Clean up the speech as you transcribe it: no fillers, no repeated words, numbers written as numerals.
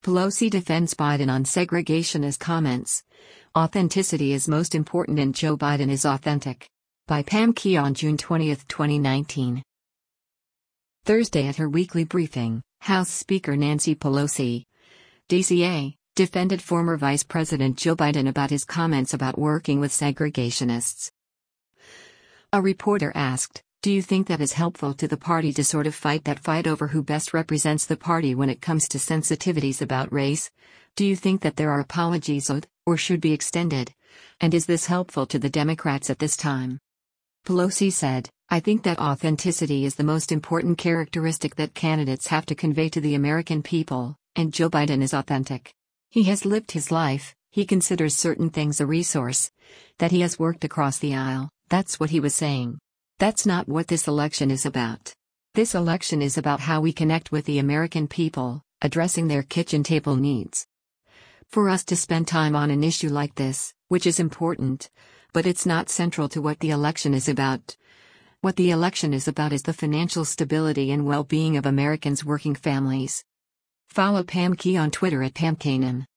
Pelosi defends Biden on segregationist comments. Authenticity is most important and Joe Biden is authentic. By Pam Keon, June 20, 2019. Thursday at her weekly briefing, House Speaker Nancy Pelosi, DCA, defended former Vice President Joe Biden about his comments about working with segregationists. A reporter asked, "Do you think that is helpful to the party to sort of fight that fight over who best represents the party when it comes to sensitivities about race? Do you think that there are apologies owed, or should be extended? And is this helpful to the Democrats at this time?" Pelosi said, "I think that authenticity is the most important characteristic that candidates have to convey to the American people, and Joe Biden is authentic. He has lived his life, he considers certain things a resource. That he has worked across the aisle, that's what he was saying. That's not what this election is about. This election is about how we connect with the American people, addressing their kitchen table needs. For us to spend time on an issue like this, which is important, but it's not central to what the election is about. What the election is about is the financial stability and well-being of Americans' working families." Follow Pam Keon on Twitter at PamKanan.